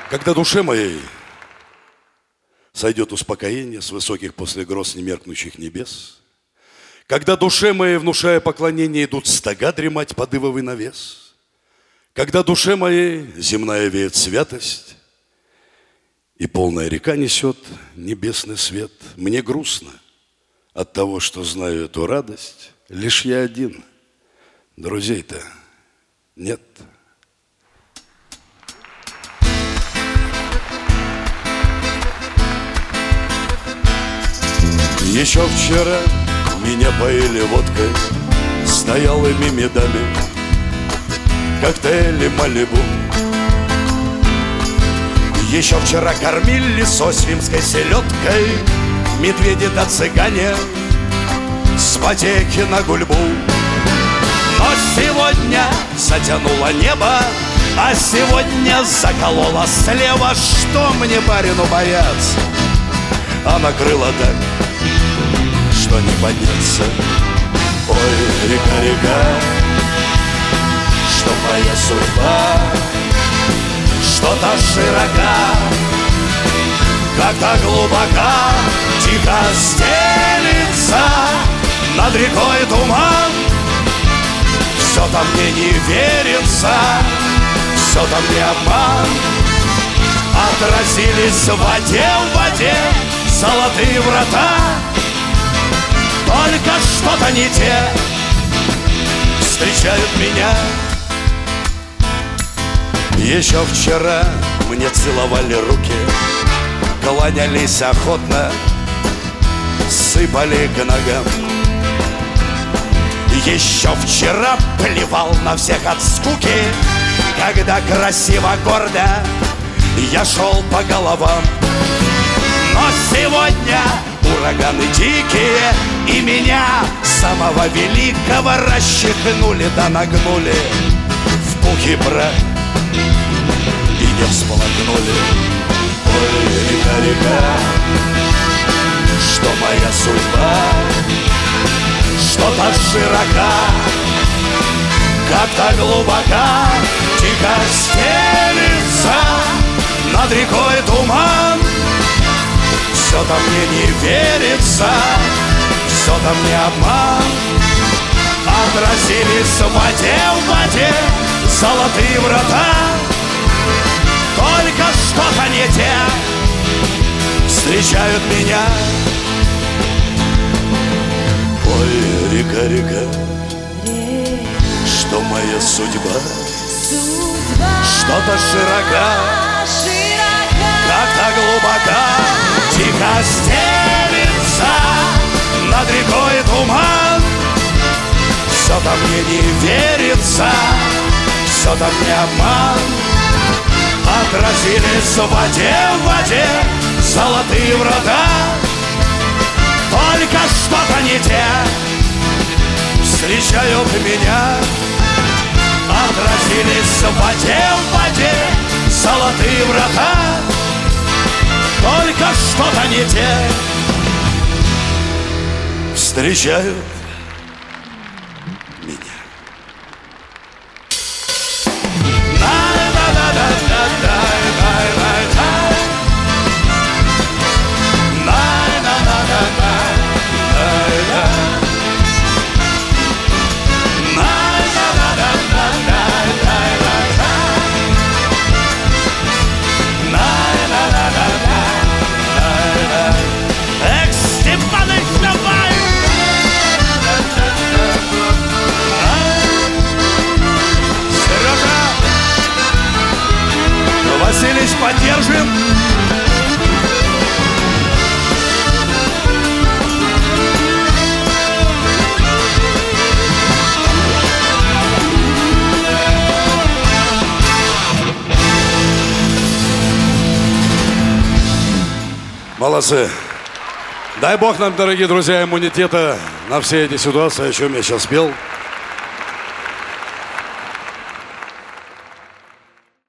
Когда душе моей сойдет успокоение с высоких после гроз немеркнущих небес, когда душе моей, внушая поклонение, идут стога дремать под ивовый навес, когда душе моей земная веет святость и полная река несет небесный свет, мне грустно от того, что знаю эту радость, лишь я один, друзей-то нет. Еще вчера меня поили водкой с стоялыми медами, коктейли Малибу. Еще вчера кормили сосвимской селедкой медведи да цыгане с потеки на гульбу. Но сегодня затянуло небо, а сегодня закололо слева. Что мне, барину, бояться? А накрыло так, что не подняться. Ой, река, река, что моя судьба, что-то широка, как-то глубока, тихо стелится над рекой туман. Все-то мне не верится, все-то мне обман. Отразились в воде золотые врата. Только что-то не те встречают меня. Еще вчера мне целовали руки, кланялись охотно, сыпали к ногам. Еще вчера плевал на всех от скуки, когда красиво, гордо я шел по головам. Но сегодня ураганы дикие, и меня, самого великого, расчехнули да нагнули в пух и прах и не всполохнули. Ой, река, река, что моя судьба, что-то широка, как-то глубока, тихо стелится над рекой туман. Все-то мне не верится, все-то мне обман. Отразились в воде золотые врата. Только что-то не те встречают меня. Ой, река, река, что моя судьба, что-то широка, как-то глубока, тихо стелится над рекой туман. Все-то мне не верится, все-то мне обман. Отразились в воде золотые врата. Только что-то не те встречают меня. Отразились в воде золотые врата. Только что-то не те встречают меня. Василич, поддержим. Молодцы. Дай Бог нам, дорогие друзья, иммунитета на все эти ситуации, о чем я сейчас пел.